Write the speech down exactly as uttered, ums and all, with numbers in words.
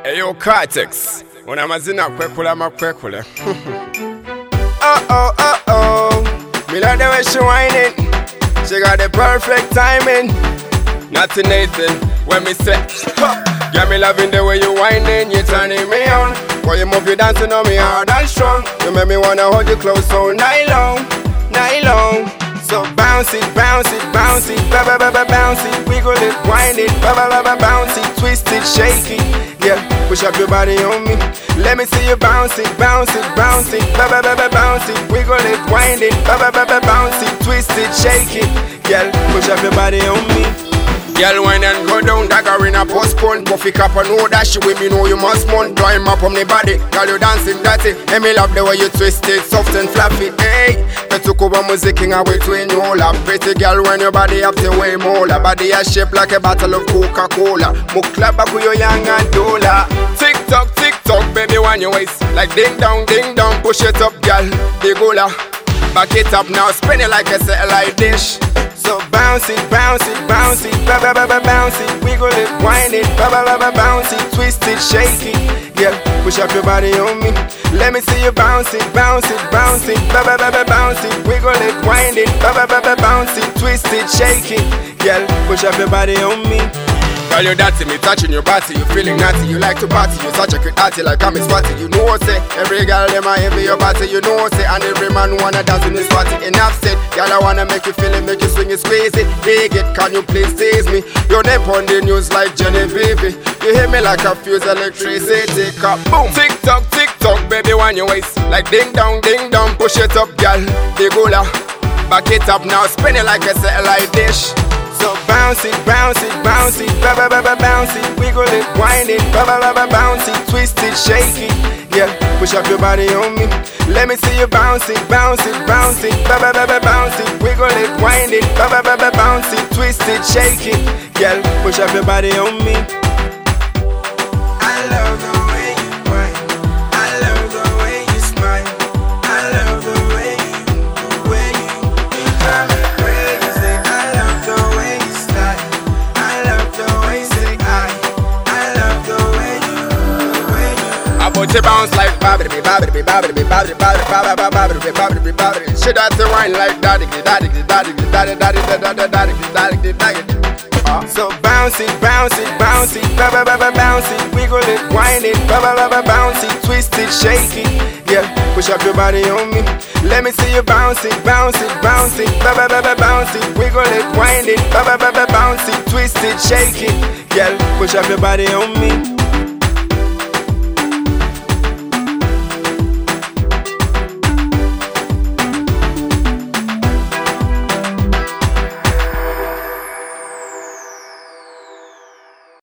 Eyo Cortex, una mazina kwekula makwekule. Oh oh oh oh, me like the way she whining. She got the perfect timing. Not to Nathan, when me say, huh. Girl, me loving the way you whining, you turning me on. When you move, you dancing on me hard and strong. You make me wanna hold you close all night long, night long. So bounce it, bounce it, bounce it, ba ba ba ba bounce it, wiggle it, wind it, ba ba ba ba bounce it, twist it, shake it, yeah. Push up your body on me. Let me see you bounce it, bounce it, bounce it, ba ba ba ba bounce it, wiggle it, wind it, ba ba ba ba bounce it, twist it, shake it, yeah. Push up your body on me. Girl, wine and go down, dagger in a postpone. Puffy cap and know that she with me know you must moan. Climb up on me body, girl you dancing dirty. And me love the way you twist it, soft and fluffy. Hey, you took over music king away between you all. Pretty girl when your body up to way more. Body a shape like a bottle of Coca-Cola. Mo club back with your young and dola. Tick tock, tick tock, baby when you waist. Like ding dong, ding dong, push it up, girl. Big gola. Back it up now, spin it like a satellite dish. So bounce it, bounce it, bounce it, ba ba ba ba bounce it, wiggle it, wind it, ba ba ba ba bounce it, twist it, shake it, yeah. Push up your body on me. Let me see you bounce it, bounce it, bounce it, ba ba ba ba bounce it, wiggle it, wind it, ba ba ba ba bounce it, twist it, shake it, yeah. Push up your body on me. Girl, you dirty, me touching your body, you feeling natty, you like to party, you such a quick arty like I'm Swatty, you know what say, every girl them a envy your body, you know what say, and every man wanna dance in this party, enough said, girl I wanna make you feel it, make you swing it, squeeze it, dig it, can you please tease me, your name on the news like Genevieve, you hit me like a fuse electricity, kaboom, tick tock, tick tock, baby when you waist, like ding dong, ding dong, push it up, girl, big gola, back it up now, spin it like a satellite dish. So bounce it, bounce it, bounce it, ba ba ba ba bounce it, wiggle it, wind it, ba ba ba ba bounce it, twist it, shake it, yeah. Push up your body on me. Let me see you bounce it, bounce it, bounce it, ba ba ba ba bounce it, wiggle it, wind it, ba ba ba ba bounce it, twist it, shake it, yeah. Push up your body on me. I love the way you whine, I love the way you smile, I love the way you, the way you, you drive me crazy. But you bounce like babbity, babbity, babbity, babbity, babbity, babbity, babbity, babbity, babbity. She does the wine like daddy, daddy, daddy, daddy, daddy, daddy, daddy, daddy, daddy. So bounce it, bounce it, bounce it, ba ba ba ba bounce it, wiggle it, wind it, ba ba ba ba bounce it, twist it, shake it, yeah. Push up your body on me. Let me see you bounce it, bounce it, bounce it, ba ba ba ba bounce it, wiggle it, wind it, ba ba ba ba bounce it, twist it, shake it, yeah. Push up your body on me.